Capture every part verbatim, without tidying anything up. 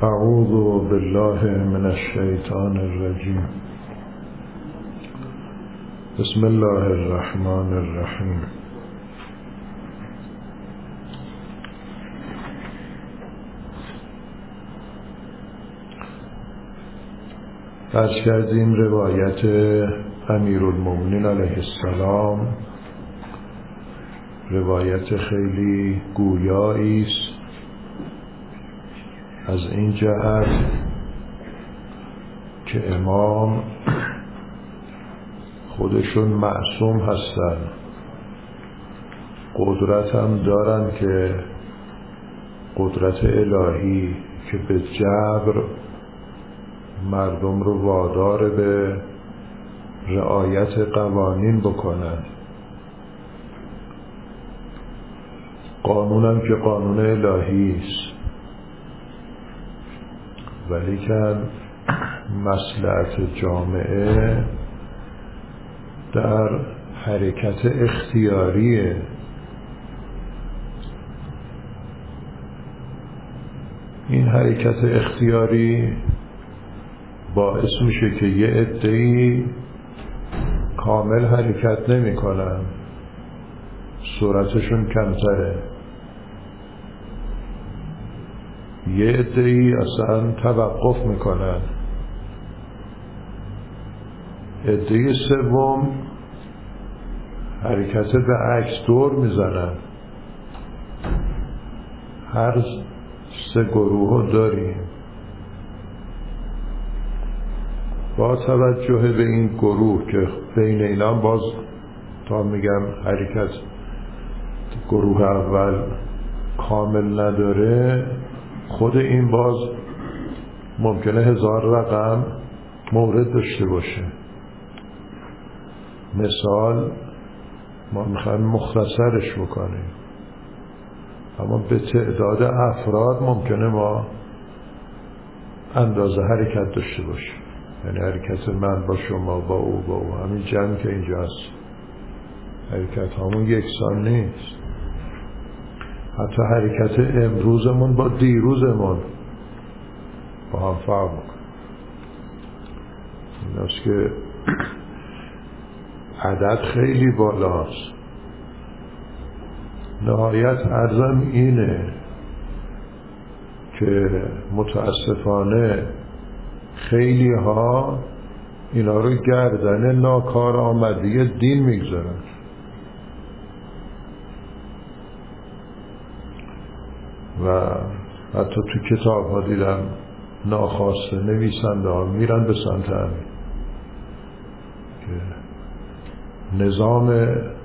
اعوذ بالله من الشیطان الرجیم. بسم الله الرحمن الرحیم. عرض کردیم روایت امیرالمومنین علیه السلام روایت خیلی گویایی است، از این جهت که امام خودشون معصوم هستن، قدرت هم دارن که قدرت الهی که به جبر مردم رو وادار به رعایت قوانین بکنن. قانون هم که قانون الهی است، ولیکن مصلحت جامعه در حرکت اختیاریه. این حرکت اختیاری باعث میشه که یه عده‌ای کامل حرکت نمی کنن، سرعتشون کمتره، یه عده‌ای اصلا توقف میکنن، عده سوم حرکت به عکس دور میزنن. هر سه گروه داریم. با توجه به این گروه که بین اینا باز تا میگم حرکت گروه اول کامل نداره، خود این باز ممکنه هزار رقم مورد داشته باشه. مثال ما میخوایم مختصرش بکنیم، اما به تعداد افراد ممکنه ما اندازه حرکت داشته باشیم. یعنی حرکت من با شما با او با او همین جمع که اینجا هست، حرکت همون یکسان نیست. حتی حرکت امروزمون با دیروزمون با هم فرق میکنه. این است که عدد خیلی بالاست. نهایت عرضم اینه که متاسفانه خیلی ها اینا رو گردن ناکارآمدی دین میگذارن. و حتی تو کتاب ها دیدم ناخواسته نویسنده ها میرن به سمت همین که نظام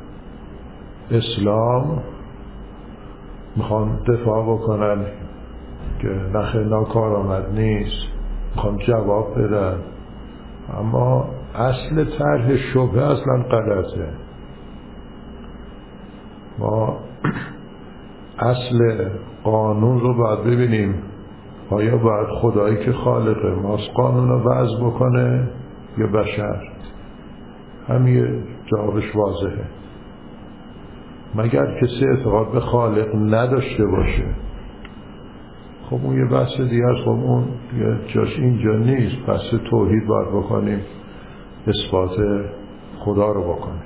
اسلام میخوان دفاع بکنن که نخیر ناکارآمد نیست، میخوان جواب بدن، اما اصل طرح شبهه اصلا غلطه. ما اصل قانون رو باید ببینیم، آیا باید خدایی که خالق ماست قانون رو وضع بکنه یا بشر؟ همین جوابش واضحه. مگر کسی اعتقاد به خالق نداشته باشه، خب اون یه بحث دیگه است. خب اون یه جاش اینجا نیست. بحث توحید باید بکنیم، اثبات خدا رو بکنیم.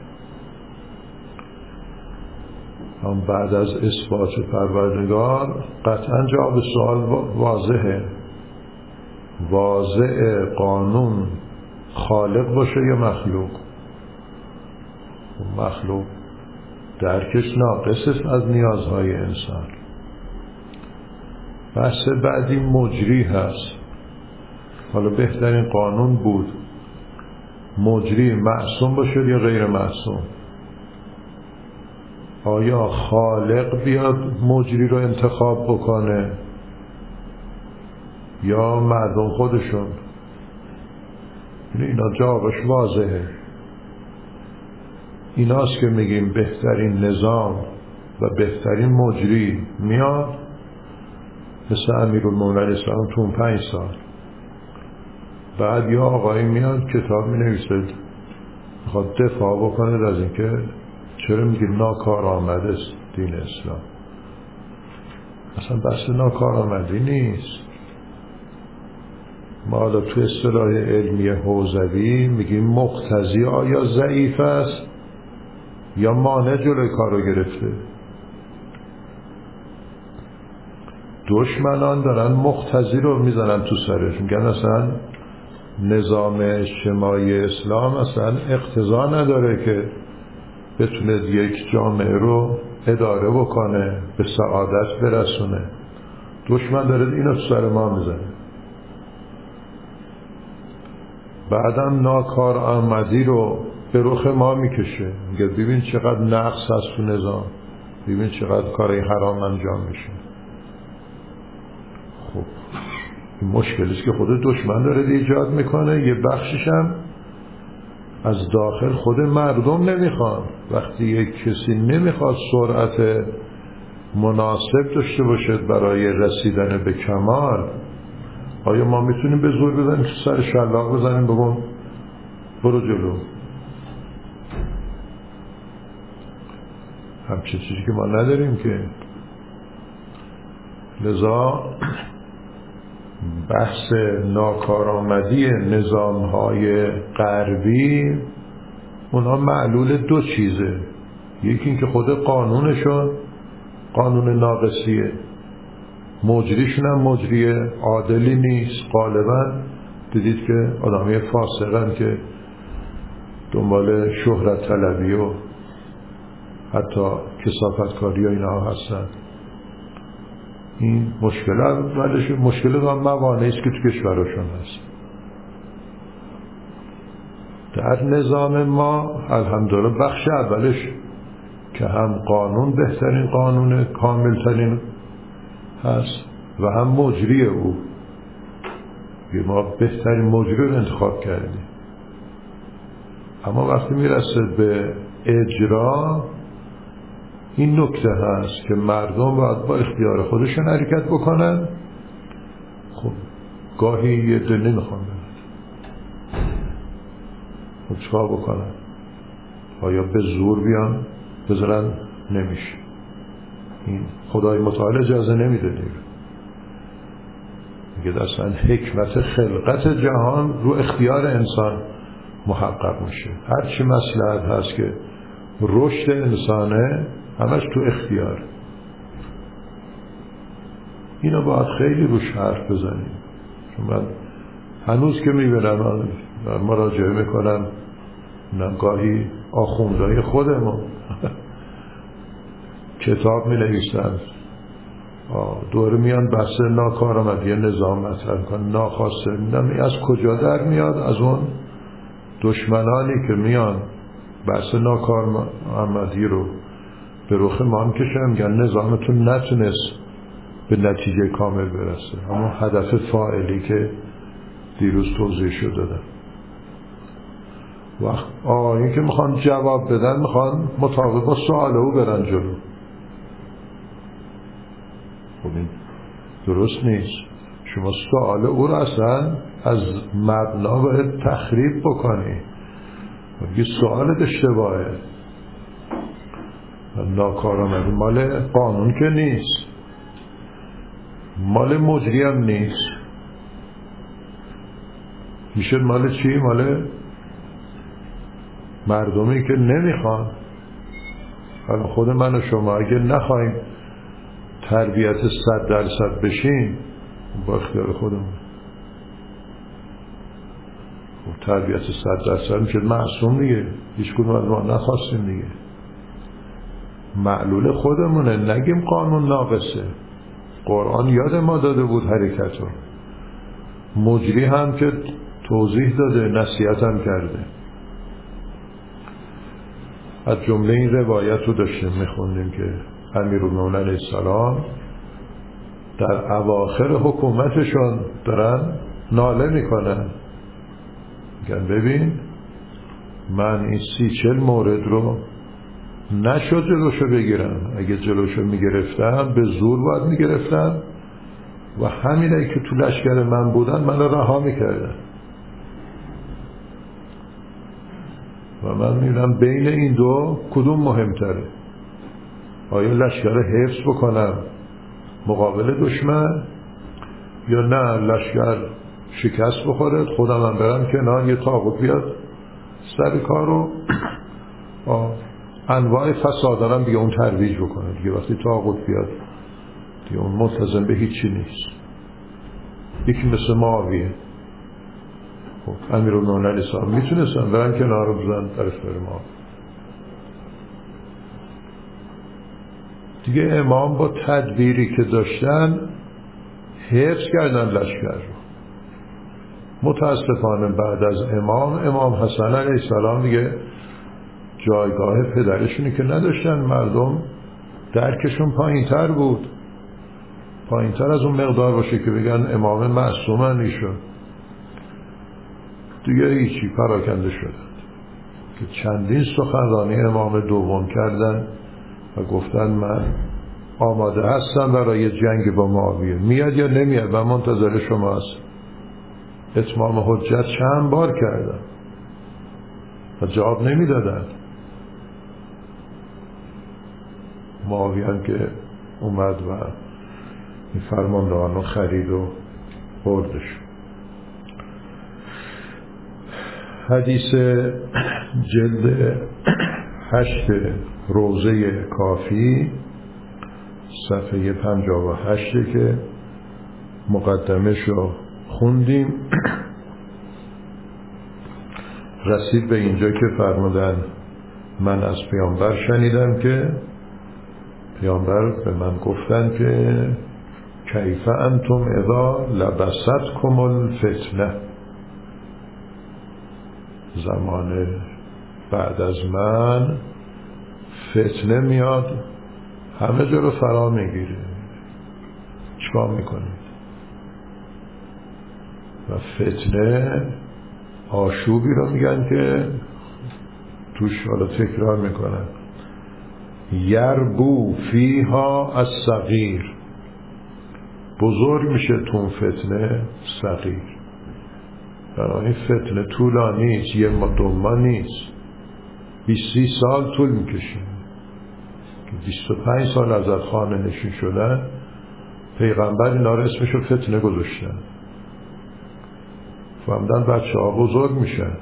هم بعد از اثبات پروردگار قطعا جواب سوال واضحه. واضح قانون خالق باشه یا مخلوق؟ مخلوق درکش ناقص است از نیازهای انسان. بحث بعدی مجری هست. حالا بهترین قانون بود مجری معصوم باشه یا غیر معصوم؟ آیا خالق بیاد مجری رو انتخاب بکنه یا مردم خودشون؟ اینا جوابش واضحه. ایناست که میگیم بهترین نظام و بهترین مجری میاد مثل امیرالمومنین علیه السلام تو اون پنج سال. بعد یا آقایی میاد کتاب می نویسه میخواد دفاع بکنه از این که چرا میگه ناکارآمد است دین اسلام. اصلا بحث ناکارآمدی نیست. ما حالا تو اصطلاح علمی حوزوی میگیم مقتضی آیا ضعیف است یا مانع جلوی کار رو گرفته. دشمنان دارن مقتضی رو میزنن تو سرش، میگن اصلا نظام اجتماعی اسلام اصلا اقتضا نداره که بتونه یک جامعه رو اداره بکنه، به سعادت برسونه. دشمن داره اینو تو سر ما میزنه. بعدم ناکارآمدی رو به رخ ما میکشه، میگه ببین چقدر نقص هست تو نظام، ببین چقدر کارهای حرام انجام میشه. خب این مشکلی است که خود دشمن داره ایجاد میکنه. یه بخشش هم از داخل خود مردم نمیخوان. وقتی یک کسی نمیخواد سرعت مناسب داشته باشد برای رسیدن به کمال، آیا ما میتونیم به زور بزنیم تو سر شلاق بزنیم بگم برو جلو؟ همچه چیزی که ما نداریم که. لذا بحث ناکارآمدی نظام‌های غربی اونها معلول دو چیزه. یکی این که خود قانونشون قانون ناقصیه، مجریشون هم مجری عادلی نیست. غالبا دیدید که آدمی فاسقن که دنبال شهرت طلبی و حتی کثافتکاری و اینا هستن. این مشکل اولش، مشکل و موانعی است که تو کشورشون هست. در نظام ما الحمدلله بخش اولش که هم قانون بهترین قانون کاملترین هست و هم مجری او، ما بهترین مجری رو انتخاب کردیم. اما وقتی میرسه به اجرا این نکته هست که مردم باید با اختیار خودشون حرکت بکنن. خب گاهی یه دل نمیخوان برن، خب چکار بکنن؟ آیا به زور بیان بذارن؟ نمیشه. این خدای متعال اجازه نمیده دیر. میگه اصلا حکمت خلقت جهان رو اختیار انسان محقق میشه. هرچی مصلحت هست که رشد انسانه همش تو اختیار. اینو باید خیلی روش حرف بزنیم. چون من هنوز که میبینم مراجعه میکنم نگاهی آخوندهای خودمون کتاب می نویسن، دوره میان بحث ناکارآمدی نظام مطرح کنن، ناخواسته میدن از کجا در میاد؟ از اون دشمنانی که میان بحث ناکارآمدی رو به رخ ما میکشن، میگن نظامتون نتونست به نتیجه کامل برسه، اما هدف فاعلی که دیروز توضیح شد دادن. وقت آقایون که میخوان جواب بدن میخوان مطابق با سوال او برن جلو. خب این درست نیست. شما سوال او رو اصلا از مبنا باید تخریب بکنی. یه سوالت اشتباهه. ناکارآمدی مال قانون که نیست، مال مجری هم نیست. میشه مال چی؟ مال مردمی که نمیخوان. حالا خود من و شما اگه نخواهیم تربیت صد درصد بشیم با اختیار خودمون. خب تربیت صد درصد میشه معصوم دیگه، هیچ کدوم از ما نخواستیم دیگه. معلول خودمونه، نگیم قانون ناقصه. قرآن یاد ما داده بود حرکت رو، مجری هم که توضیح داده، نصیحت هم کرده. از جمله این روایت رو داشتیم میخوندیم که امیرالمومنین علیه السلام در اواخر حکومتشون دارن ناله میکنن، میگن ببین من این سی چل مورد رو نشد جلوشو بگیرم، اگه جلوشو میگرفتم به زور باید میگرفتم و همینه که تو لشکر من بودن من رها میکردن. و من میبینم بین این دو کدوم مهمتره؟ آیا لشکر حفظ بکنم مقابل دشمن، یا نه لشکر شکست بخوره، خودم هم برم کنار، یه طاغوت بیاد سر کار رو انواع فساد دارم دیگه اون ترویج بکنه دیگه. وقتی طاغوت بیاد دیگه اون ملتزم به هیچی نیست. یکی مثل معاویه، خب امیرالمومنین علیه السلام میتونستن برن کنار رو بزن در اختیار ما دیگه. امام با تدبیری که داشتن حفظ کردن لشکر رو. متاسفانه بعد از امام امام حسن علیه السلام دیگه جایگاه پدرشونی که نداشتن، مردم درکشون پایین تر بود، پایین تر از اون مقدار باشه که بگن امام معصومن ایشون. دیگه هیچی پراکنده شدن که چندین سخنرانی امام دوم کردن و گفتن من آماده هستم برای جنگ با معاویه، میاد یا نمیاد و منتظر شما هست. اتمام حجت چند بار کردن و جواب نمیدادن. معاویه هم که اومد و این فرماندهان رو خرید و بردش. حدیث جلد هشت روضه کافی صفحه پنجاه و هشت که مقدمش رو خوندیم، رسید به اینجا که فرمودن من از پیامبر شنیدم که پیامبر به من گفتن که کیف انتم اذا لبستکم الفتنه، زمان بعد از من فتنه میاد همه جا رو فرا میگیره، چیکار میکنید؟ و فتنه آشوبی رو میگن که توش حالا تکرار میکنن یربو فیها الصغیر، بزرگ میشه تو فتنه صغیر. برای این فتنه طولانی نیست، یه ما دو ما نیست، بیست سی سال طول میکشه. بیست و پنج سال حضرت خانه نشین شدن، پیغمبر اینا رو اسمشو فتنه گذاشتن. فهمدن بچه ها بزرگ میشن.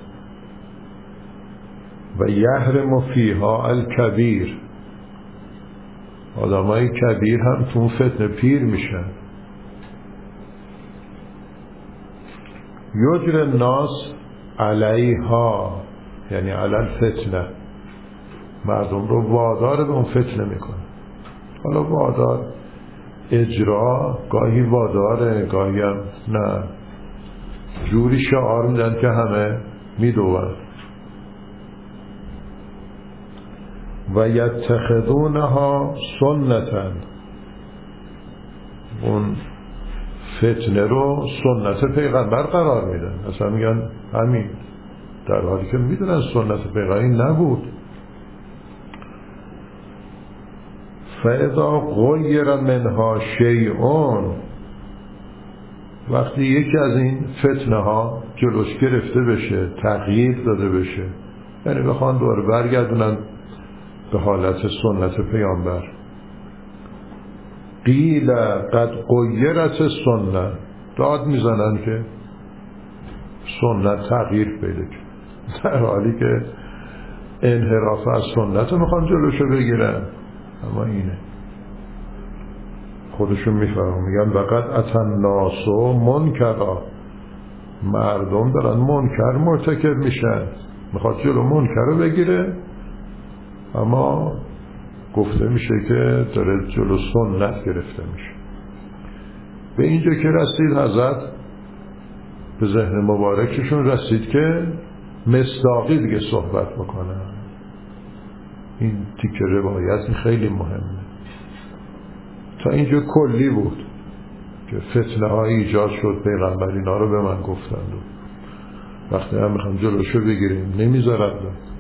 و یحرم فیها الکبیر، آدمای کبیر هم تو فتنه پیر میشن. یجر الناس علیها، یعنی علی الفتنه، مردم رو وادار به اون فتنه میکنه. حالا وادار اجرا گاهی واداره گاهی هم نه، جوری شعار میدن که همه میدوون. و یتخذونها سنتن، اون فتنه رو سنت پیغمبر قرار میدن، اصلا میگن همین، در حالی که میدونن سنت پیغمبر نبود. فاذا غیر منها شیئون، وقتی یکی از این فتنه ها جلوش گرفته بشه، تغییر داده بشه، یعنی بخوان دوباره برگردونن به حالت سنت پیامبر، قیل قد غیرت سنت، داد میزنن که سنت تغییر پیدا کرد، در حالی که انحراف از سنت رو میخوان جلوشو بگیرن. اما اینه خودشون میفرمون، میگن وقد اتن ناسو منکرا، مردم دارن منکر مرتکب میشن، میخواد جلو منکر رو بگیره، اما گفته میشه که داره جلو سنت گرفته میشه. به اینجا که رسید حضرت به ذهن مبارکشون رسید که مصداقی دیگه صحبت بکنن. این تیکه روایت خیلی مهمه. تا اینجا کلی بود که فتنه های ایجاد شد، پیغمبر اینا رو به من گفتند و وقتی هم میخوام جلوشو بگیریم نمیذارن.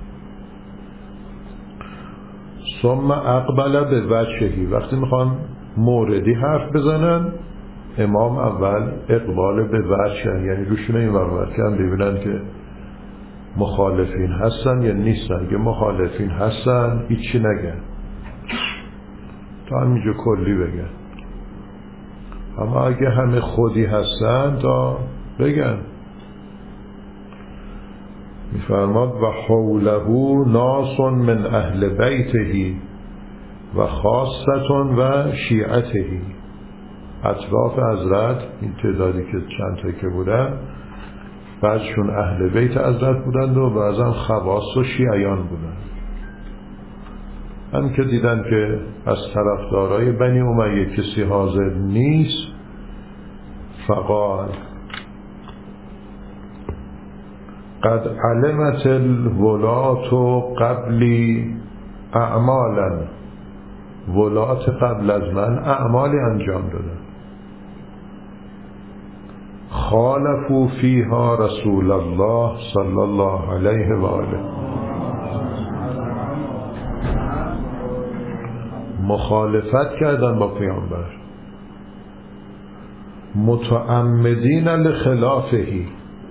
ثم اقبل به وجهی، وقتی میخوان موردی حرف بزنن امام اول اقبال به وجه، یعنی روشون این ورور کردن ببینن که مخالفین هستن یا نیستن. که مخالفین هستن هیچی نگن، تا همینجا کلی بگن. اما اگه همه خودی هستن تا بگن. میفرماد و حوله ناس من اهل بیته و خاصة و شیعته. اطراف حضرت این تعدادی که چند تا که بودن بعضشون اهل بیت حضرت بودند و بعضا خواص و شیعیان بودند. هم که دیدن که از طرفدارای بنی امیه کسی حاضر نیست، فقال قد علمت الولات قبلی اعمالا، ولات قبل از من اعمالی انجام دادن، خالفوا فیها رسول الله صلی الله علیه و آله، مخالفت کردن با پیامبر، متعمدین لخلافهی،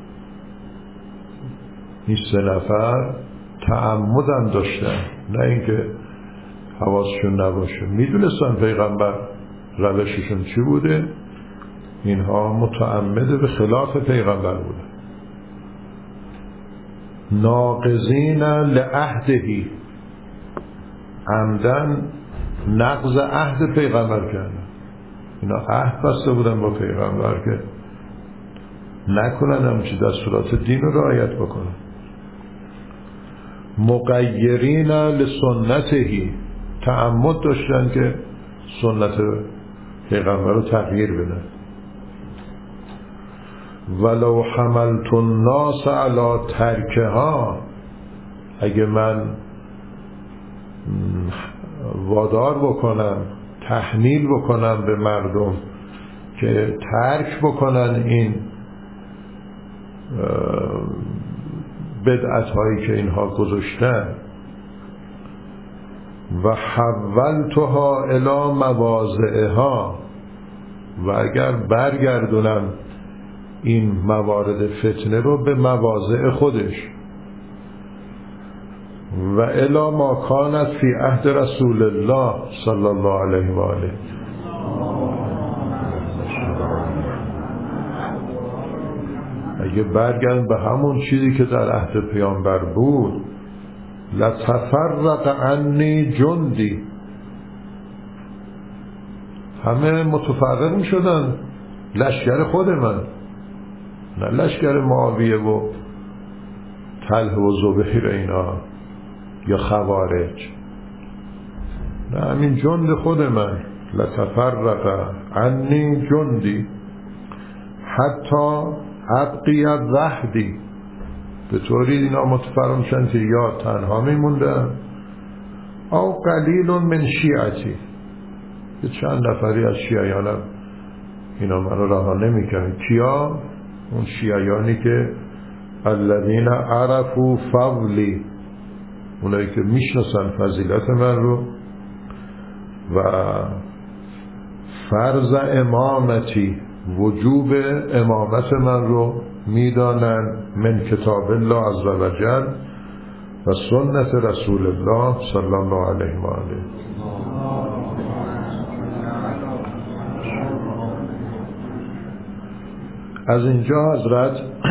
این سه نفر تعمدن داشتن، نه اینکه حواسشون نباشه، میدونستن پیغمبر روششون چی بوده، اینها متعمد به خلاف پیغمبر بوده. ناقضین لعهدهی، عمدن نقض عهد پیغمبر کردن، اینا عهد بسته بودن با پیغمبر که نکنن همچی دستورات دین رو رعایت بکنن. مغیرین لسنتهی، تعمد داشتن که سنت پیغمبر رو تغییر بدن. ولو حملت الناس علی ترکها، اگه من وادار بکنم، تحمیل بکنم به مردم که ترک بکنن این بدعت هایی که اینها گذاشتن، و حولتها الی مواضعها، و اگر برگردونم این موارد فتنه رو به مواضع خودش، و الی ما کانت فی عهد رسول الله صلی الله علیه و آله، اگه برگردم به همون چیزی که در عهد پیامبر بود، لتفرق عنی جندی، همه متفرق می شدن، لشکر خود من، نه لشکر معاویه و طلحه و زبیر اینا یا خوارج، نه همین جند خود من، لتفرق عنی جندی حتی ابقی وحدی، به طوری اینا متفرق شدن که یا تنها میموندن او قلیل من شیعتی، یه چند نفری از شیعیانم اینا منو رها نمیکنن. کیا؟ اون شیعیانی که الذین عرفوا فضلی، اونایی که میشناسن فضیلت من رو و فرض امامتی، وجوب امامت من رو میدانن، من کتاب الله عز و جل و سنت رسول الله صلی الله علیه و آله. از اینجا حضرت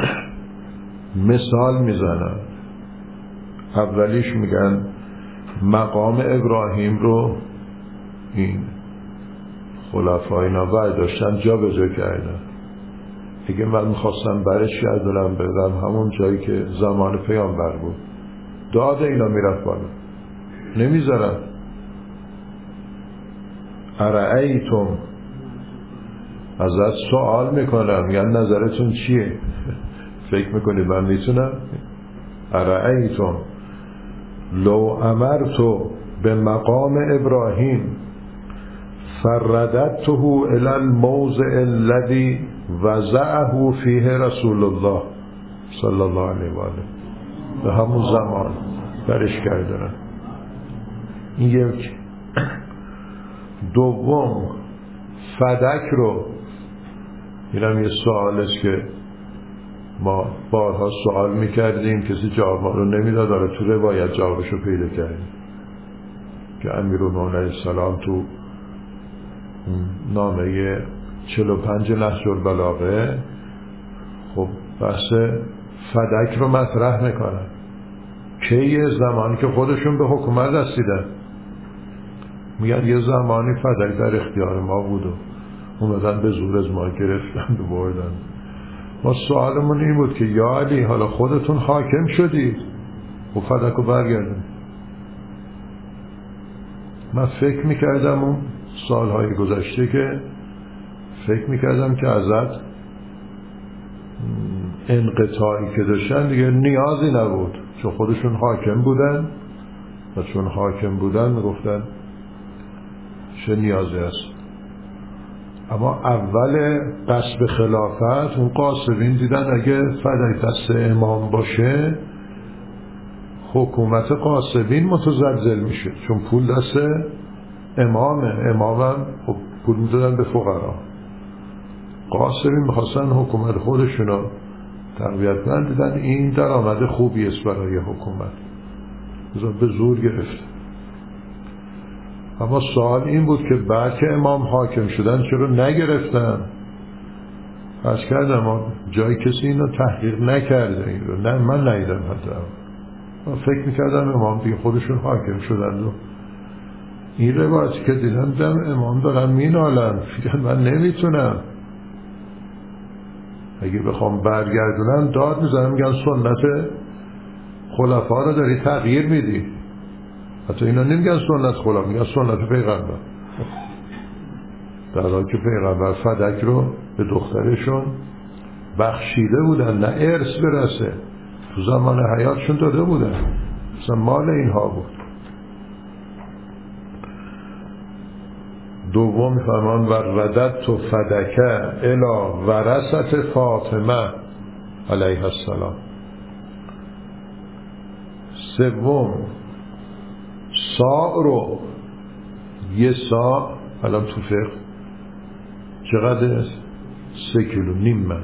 مثال میزنن. اولیش میگن مقام ابراهیم رو این خلفای نوبر داشتن جا به جا کردن. دیگه من میخواستم برش گردونم برم همون جایی که زمان پیامبر بود، داد اینا میرفت بالا، نمیذارن. ارائیتم، ازت سوال میکنم، یعنی نظرتون چیه؟ فکر میکنی من میتونم؟ ارائیتم لو امرتو به مقام ابراهیم فرددته الى الموضع الذي وضعه فیه رسول الله صلی الله علیه و آله، به همون زمان برش کردن. این یک. دوم فدک رو، اینم یه سوال است که ما بارها سوال میکردیم، کسی جواب ما رو نمیداد، داره تو روایت جوابش رو پیدا کردیم که امیرالمومنین علیه السلام تو نامه چهل و پنج نهج البلاغه خب بحث فدک رو مطرح میکنن. که زمانی که خودشون به حکومت رسیدن میگن یه زمانی فدک در اختیار ما بود و اومدن به زور از ما گرفتن و بردن. ما سوالمون این بود که یا علی حالا خودتون حاکم شدید و فدک رو برگردن. من فکر میکردم اون سالهای گذشته که فکر میکردم که ازت انقطاعی که داشتن دیگه نیازی نبود، چون خودشون حاکم بودن و چون حاکم بودن میگفتن چه نیازی هست. اما اول قصب خلافت اون قاسبین دیدن اگه فدک دست امام باشه حکومت قاسبین متزلزل میشه، چون پول دست امامه، امامم خب پول میدادن به فقرا. قاسبین میخواستن حکومت خودشونو تقویت کنن، دیدن این درآمد خوبی است برای حکومت، به زور گرفت. اما سوال این بود که بعد که امام حاکم شدن چرا نگرفتن؟ عرض کردم ما جای کسی اینو تحقیق نکرده، این رو نه من ندیدم. حتی من فکر میکردم امام دیگه خودشون حاکم شدن و این روایتی که دیدم دم امام دارن مینالن، فکر من نمیتونم، اگه بخوام برگردونم داد میزنم، میگن سنت خلفا رو داری تغییر میدی. حتی اینا نمیگن سنت خلفا، میگن سنت پیغمبر، در حالی که پیغمبر فدک رو به دخترشون بخشیده بودن، نه ارث برسه، تو زمان حیاتشون داده بودن، مثلا مال اینها بود. دوم فرمان و ردت تو فدکه الی ورثت فاطمه علیه السلام. سوم ساع رو، یه ساع الان تو فقه چقدر است؟ سه کیلو نیم من،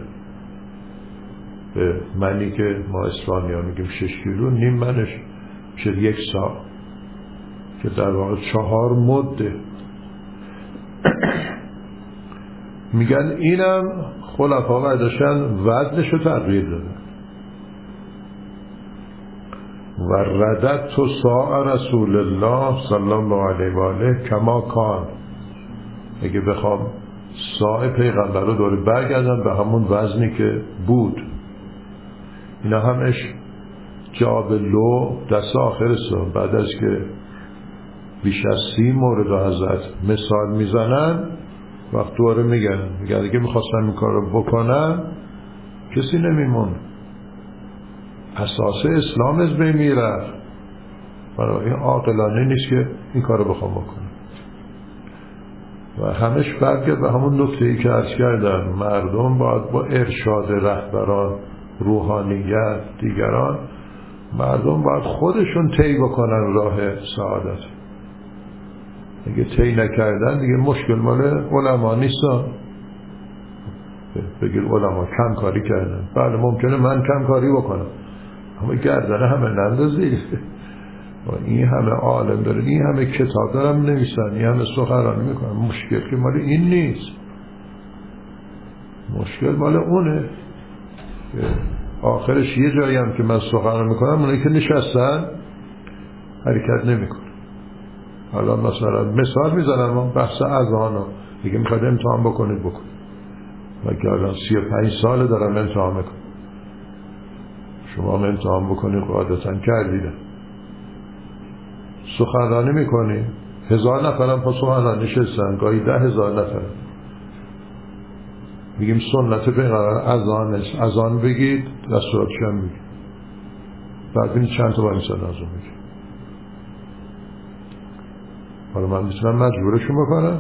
به منی که ما اسلامی ها میگیم شش کیلو، نیم منش میشه یک ساع که در واقع چهار مده. میگن اینم خلفا برداشتن وزنشو تغییر دادن. و ردت تو ساع رسول الله صلی الله علیه و آله کما کان، اگه بخوام ساع پیغمبر رو دوره برگردن به همون وزنی که بود. اینا همش جابلو دست آخر سال بعد از که بیش از سی مورد حضرت مثال میزنن وقت دوره میگن میگن اگه میخواستن این کار رو بکنن کسی نمیمون، اساس اسلام از بین میرفت. برای این عاقلانه نیست که این کار رو بخوام بکنم. و همش برگرد به همون نکته‌ای که عرض کردم، مردم باید با ارشاد رهبران، روحانیت، دیگران، مردم باید خودشون طی بکنن راه سعادت. اگه طی نکردن دیگه مشکل مال علما نیست. بگیر علما کم کاری کردن، بله ممکنه من کم کاری بکنم، اما گردنه همه نندازی. این همه عالم داره، این همه کتاب دارم نویسن، این همه سخنرانی میکنن، مشکل که مال این نیست، مشکل مال اونه. آخرش یه جایی هم که من سخنرانی میکنم اونایی که نشستن حرکت نمیکنن. حالا مثلا مثال میزنم بحث اذان رو دیگه میخواید امتحان بکنید بکنید، من که الان سی و پنج ساله دارم امتحان میکنم، شما هم امتحان بکنید قاعدتا کردید. سخنرانی میکنید هزار نفرم پا سخنرانی نشستن، گاهی ده هزار نفر، میگیم سنت پیغمبر اذان است، اذان بگید دستوراتش هم بگید، بعد بینید چند تا باید مثلا اذان بگید. حالا من میتونم مجبورشون بکنم.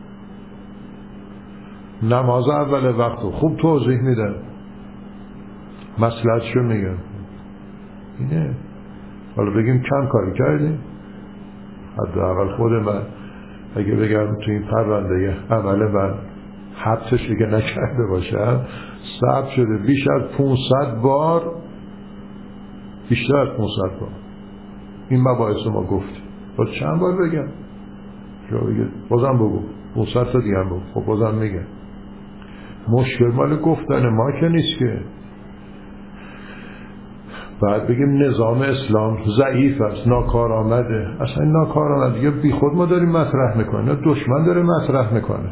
نماز اول وقت خوب توضیح میدن، مصلحتشو میگن، اینه. حالا بگیم کم کاری کردیم، حداقل خود من اگه بگم تو این پرونده عمل من حبتش دیگه نکرده باشم، ثبت شده بیش از پانصد بار، بیشتر از پانصد بار این مباحث ما گفتیم. باز چند بار بگم؟ شما بگید بازم بگو، پانصد تا دیگه هم بگو، خب بازم میگم. مشکل مال گفتن ما که نیست که، بعد بگیم نظام اسلام ضعیف است، ناکارآمده. اصلا ناکارآمده بی خود ما داریم مطرح میکنه، دشمن داره مطرح میکنه.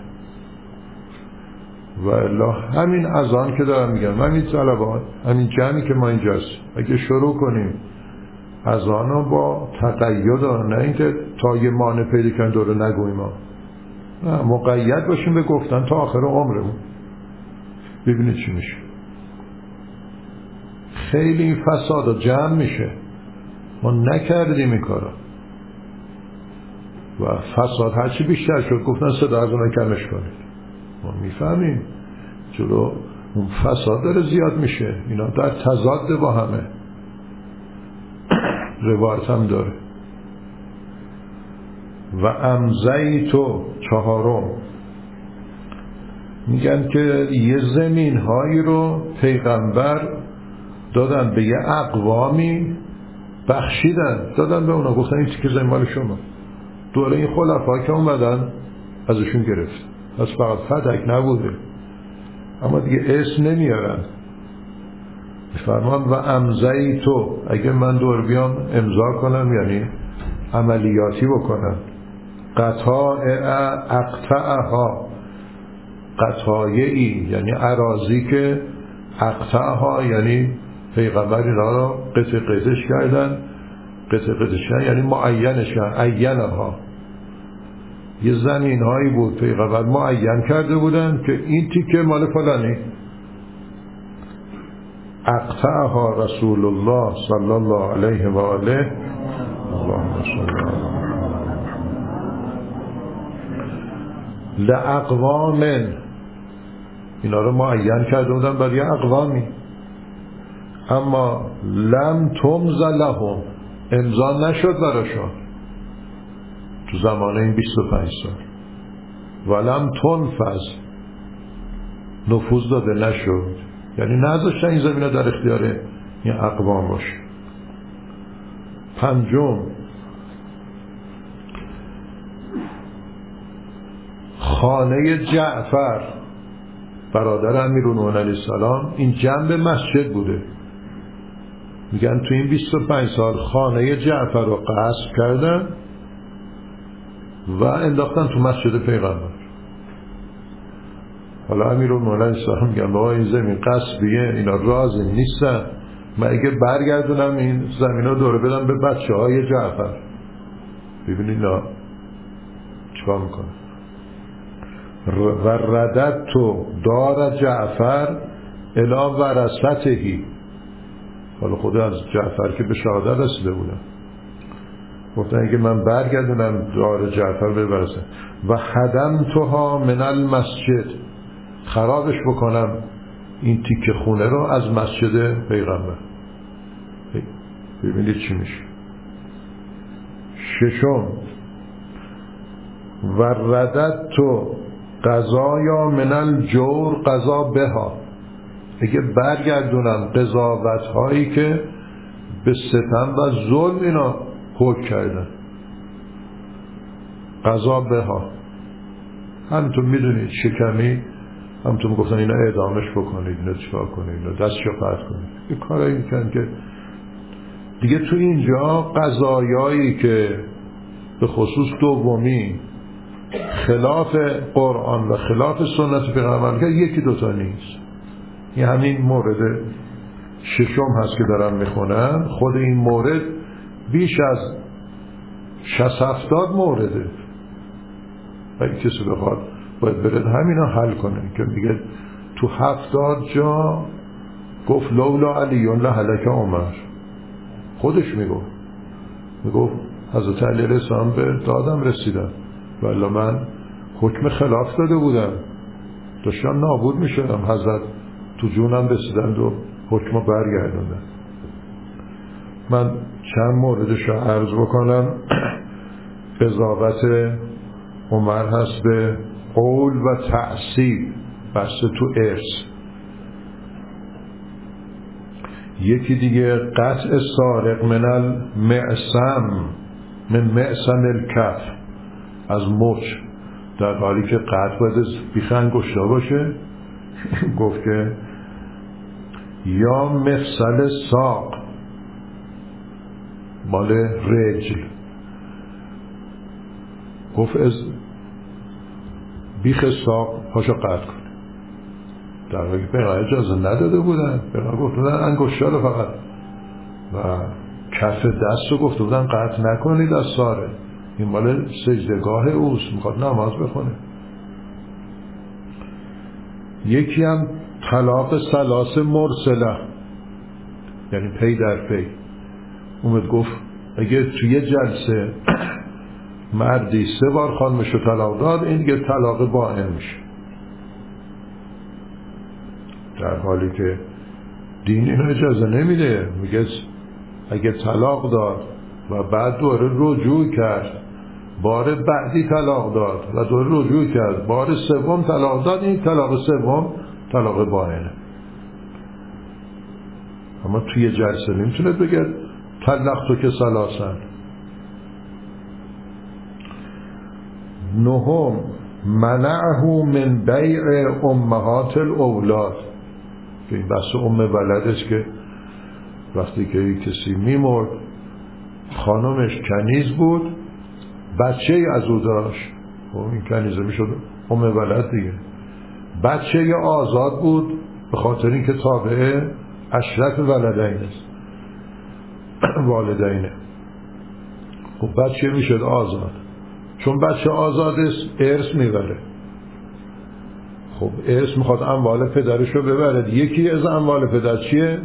و الا همین اذان که دارم میگم، همین طلبات، همین جمعی که ما اینجاست، اگه شروع کنیم اذانو با تقید، نه اینکه تا یه مانع پیدا کنن دوره نگویم ما، نه، مقید باشیم به گفتن تا آخر عمرمون. ببینید چی میشه. خیلی این فساد جمع میشه، ما نکردیم این کارا و فساد هرچی بیشتر شد گفتن صدا از اون کمش کنید. ما میفهمیم جلو اون فساد داره زیاد میشه، اینا در تضاد با همه. روایت هم داره. و امضیتو چهارم، میگن که یه زمین هایی رو پیغمبر دادن به یه اقوامی، بخشیدن دادن به اونا، گفتن این تیکه زمین مال شما. دوره این خلفا که اومدن ازشون گرفت، پس فقط فتک نبوده، اما دیگه اسم نمیارن. فرمان و امضیتو، اگه من دور بیام امضا کنم یعنی عملیاتی بکنم. قطائع اقطعها، قطایعی یعنی اراضی که اقطعها یعنی پیغمبر اینا رو قطع قطعش کردن، قطع قطعش کردن یعنی معینش کردن، عینها. یه زمین هایی بود پیغمبر معین کرده بودن که این تیکه مال فلانی. اقطعها رسول الله صلی الله علیه و آله، اللهم صل علی لأقوام، اینا رو معین کرده بودن برای اقوامی، اما لم تمض لهم، امضا نشد براشون تو زمان این بیست و پنج سال. ولم تنفذ، نفوذ داده نشد، یعنی نذاشتن این زمینه در اختیار این اقوام باشه. پنجم، خانه جعفر برادر امیرالمومنین علیه السلام، این جنب مسجد بوده. میگن تو این بیست و پنج سال خانه جعفر رو غصب کردن و انداختن تو مسجد پیغمبر. حالا امیرالمومنین علیه السلام میگن بابا این زمین غصبیه، اینا راضی نیستن، من اگه برگردونم این زمین رو دوره بدم به بچه های جعفر. ببینید اینا چیکار میکنه. و ردت تو دار جعفر الی ورثتهی، حالا خود از جعفر که به شهادت رسیده بودن گفتن اگه من برگردونم دار جعفر به ورثه و هدمتها من المسجد، خرابش بکنم این تیکه خونه رو از مسجد پیغمبر. ببینید چی میشه. ششم، و ردت تو قضایا من الجور قضا بها، اگه برگردونم قضاوت هایی که به ستم و ظلم اینا حکم کردن. قضا بها، همینطور میدونید شکمی، همینطور میگفتن اینا اعدامش بکنید، اینا چیکار کنید، اینا دستشو قطع کنید، این کارایی میکنن که دیگه تو اینجا قضایایی که به خصوص دومی خلاف قرآن و خلاف سنت پیغمبر که یکی دوتا نیست. این همین مورد ششم هست که دارم میخونم. خود این مورد بیش از شصت هفتاد مورده و این کسی بخواد باید برد همینا حل کنه که میگه تو هفتاد جا گفت لولا علیون لهلک عمر، خودش میگفت میگفت حضرت علی علیه السلام به دادم رسیدن ولی من حکم خلاف داده بودم، داشتم نابود میشدم، حضرت تو جونم رسیدند و حکم برگردوندن. من چند موردش رو عرض بکنم. قضاوت عمر هست به قول و تعصیب بحث تو ارث. یکی دیگه قطع سارق من المعصم من معصم الکف، از مچ، در حالی که قطع باید بیخ انگشتا باشه. گفت که یا مفصل ساق مال رجل. گفت از بیخ ساق پاشو قطع کن. در واقع پیغمبر اجازه نداده بودن، پیغمبر گفت بودن انگشتا رو فقط و کف دست رو گفت بودن قطع نکنید از ساره، این مال سجدگاه اوست، میخواد نماز بخونه. یکی هم طلاق ثلاث مرسله، یعنی پی در پی. اومد گفت اگه توی جلسه مردی سه بار خانمش رو طلاق داد، این دیگه طلاق باین میشه، در حالی که دین اینو اجازه نمیده. میگه اگه طلاق داد و بعد دوره رجوع کرد، بار بعدی طلاق داد و دوره رجوع کرد، بار سوم طلاق داد، این طلاق سوم طلاق باینه. اما توی جلسه نمیتونه بگه طلقتو که ثلاثن. نهم منعه من بیع امهات الاولاد، که این بحث ام ولدش که وقتی که کسی میمرد خانمش کنیز بود، بچه ای از او داشت، این کنیزه میشد ام ولد دیگه. بچه ای آزاد بود به خاطر اینکه تابع اشرف ولدین است، والدینه. خب بچه میشد آزاد، چون بچه آزاد است ارث میبره. خب ارث میخواد اموال پدرش رو ببره، یکی از اموال پدر چیه؟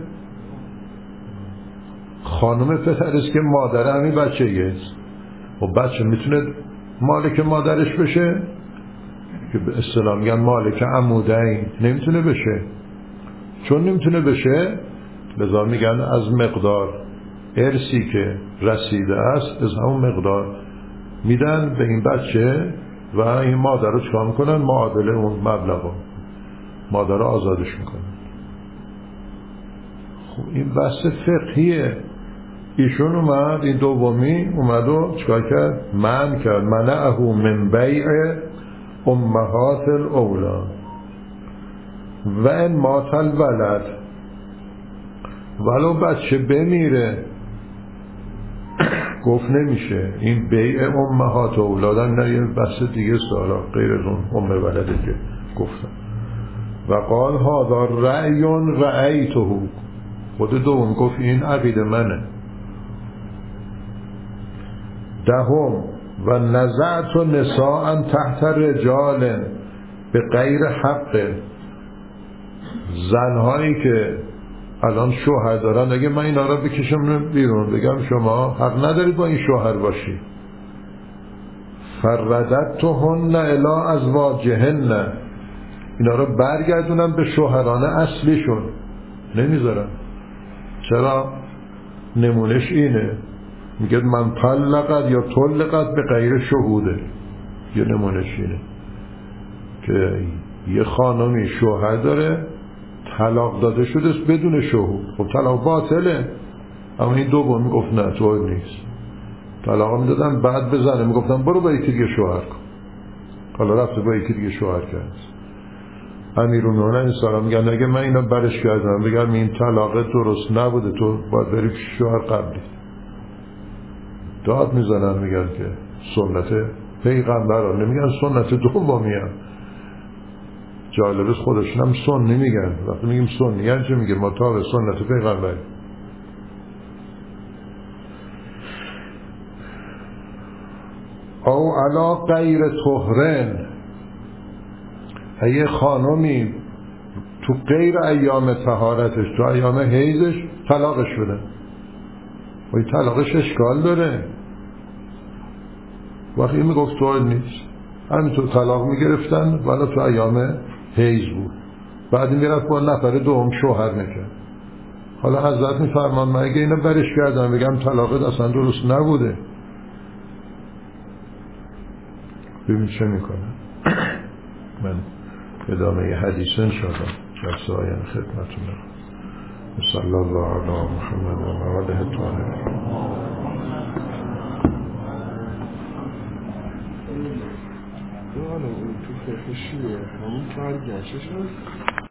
خانم پدر است که مادر همین بچه است. خب بچه میتونه مالک مادرش بشه که به اصطلاح میگن مالک عمودین، نمیتونه بشه. چون نمیتونه بشه لذا میگن از مقدار ارثی که رسیده است از همون مقدار میدن به این بچه و این مادر رو چکار میکنن؟ معادله اون مبلغ مادر رو آزادش میکنن. خب این بحث فقهیه. ایشون اومد، این دومی اومد و چکار کرد؟ من کرد منعه من بیع امهات الاولاد و ان مات الولد، ولو بچه بمیره گفت نمیشه. این بیع امهات اولادن نه، یه بحث دیگه سالا غیر از اون ام ولده که گفتم. و قال هذا رأی رأیته، خود دوم گفت این عقیده منه. دهم و نزعت نساء تحت رجال به غیر حق، زنهایی که الان شوهر دارن اگه من اینا را بکشم بیرون بگم شما حق ندارید با این شوهر باشی، فرددتهن الی ازواجهن، اینا را برگردونم به شوهران اصلیشون، نمیذارم. چرا؟ نمونش اینه، میگه من طلقت یا طلقت به غیر شهوده. یه نمونش اینه که یه خانمی شوهر داره طلاق داده شده بدون شهود، خب طلاق باطله. اما این دوم میگفت نه طور نیست، طلاق میدادن بعد بزنه میگفتن برو با یکی دیگه شوهر کن. حالا رفته با یکی دیگه شوهر کرد. امیرالمومنین این سالا میگن اگه من اینا برش کردم بگم این طلاق درست نبوده، تو باید بری پیش شوهر قبلی، داد میزنن میگن که سنت پیغمبر، نمیگن سنت دومی هم. جالبه خودشون هم سنی میگن، وقتی میگیم سنی یعنی چه؟ میگه ما تابع سنت پیغمبر. او علا غیر طهرن، اگه خانمی تو غیر ایام طهارتش تو ایام حیضش طلاقش بده، و این طلاقش اشکال داره. وقتی این میگفت طور نیست، همینطور طلاق میگرفتن ولی تو ایام حیض بود، بعد میرفت با نفر دوم شوهر میکرد. حالا حضرت میفرمان من اگه اینو برش کردم بگم طلاقت اصلا درست نبوده، ببین چه میکنم. من ادامه حدیث انشاءالله جلسه آینده خدمتتون. صلی الله علی محمد و آله الطاهرین. حالا اون تو فقه شیعه همون برگشتش هست